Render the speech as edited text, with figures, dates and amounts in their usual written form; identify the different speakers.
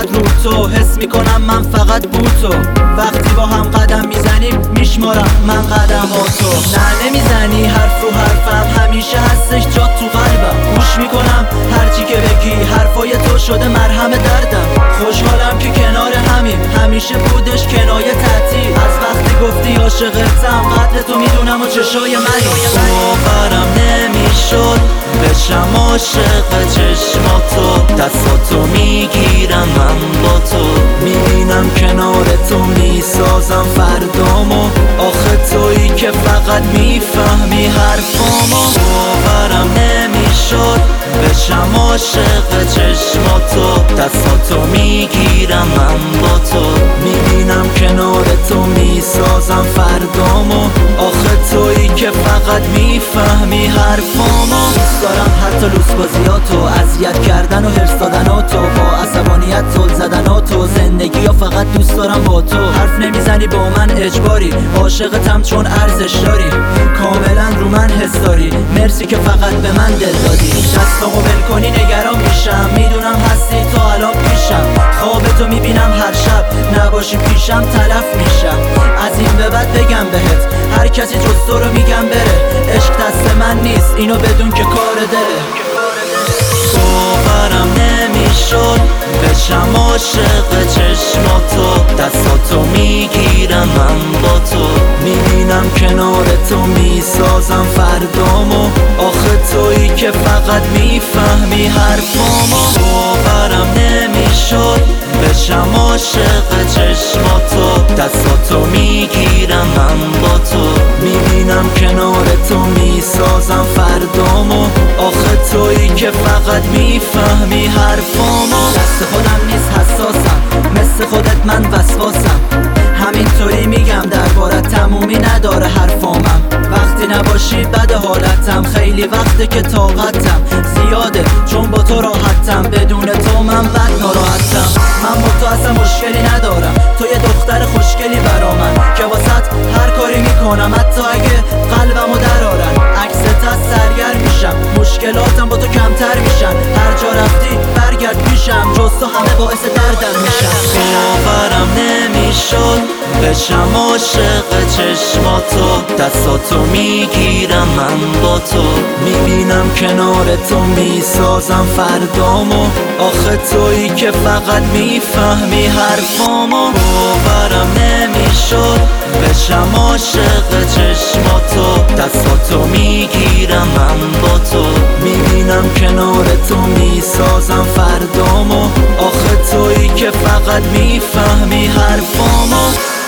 Speaker 1: فقط رو تو، حس میکنم من فقط بو تو. وقتی با هم قدم میزنیم میشمارم من قدماتو. نه نمیزنی حرف رو حرفم، همیشه هستش جا تو قلبم. گوش میکنم هرچی که بگی، حرفای تو شده مرهم دردم. خوشحالم که کنار همیم، همیشه بودش کنایه تعطیل. از وقتی گفتی عاشقتم، قدر تو میدونم و چشای منی. باورم نمیشد بشم عاشق چشماتو، دستاتو میگیرم من با تو، میبینم کنار تو میسازم فردامو. آخه تویی که فقط میفهمی حرفامو. باورم نمیشد بشم عاشق چشماتو، دستاتو میگیرم من با تو، میبینم کنار تو میسازم فردامو. آخه تویی که فقط میفهمی حرفامو. دوست دارم حتی لوس بازیاتو، اذیت کردن و حرص دادناتو، با عصبانیت زل زدناتو. زندگی یا فقط دوست دارم با تو. حرف نمیزنی با من اجباری، عاشقتم چون ارزش داری، کاملا رو من حس داری. مرسی که فقط به من دل دادی. دستامو ول کنی نگران میشم، میدونم هستی تو الان پیشم. خوابتو میبینم هر شب، نباشی پیشم تلف میشم. از این به بعد بگم بهت، هر کسی جز تو رو میگم بره. عشق دست من نیست، اینو بدون که کار دله. باورم نمیشد بشم عاشق چشماتو، دستاتو میگیرم من با تو، میبینم کنار تو میسازم فردامو. آخه تویی که فقط میفهمی حرفامو. باورم نمیشد بشم عاشق چشماتو، دستاتو میگیرم من با تو، میبینم کنار تو میسازم فردامو. آخه تویی که فقط میفهمی حرفامو. دست خودم نیست حساسم، مثل خودت من وسواسم. همینطوری میگم دربارت، تمومی نداره حرفامم. وقتی نباشی بد حالتم، خیلی وقته که طاقتم زیاده چون با تو راحتم. بدون تو من بد ناراحتم. من با تو اصلا مشکلی ندارم، تو یه دختر خوشگلی برا من که واسط هر کاری میکنم، حتی اگه قلبمو درارن. عکست از سرگرم میشم، مشکلاتم با تو کمتر میشن. هر جا رفتی برگرد پیشم، جز تو همه باعث دردم میشن. باورم نمیشد بشم عاشق چشماتو، دستاتو میگیرم من با تو، میبینم کنار تو میسازم فردامو. آخه تویی که فقط میفهمی حرفامو. باورم نمیشد بشم عاشق چشماتو، دستاتو میگیرم من با تو، میبینم کنار تو میسازم فردامو. آخه تویی که فقط میفهمی حرفامو.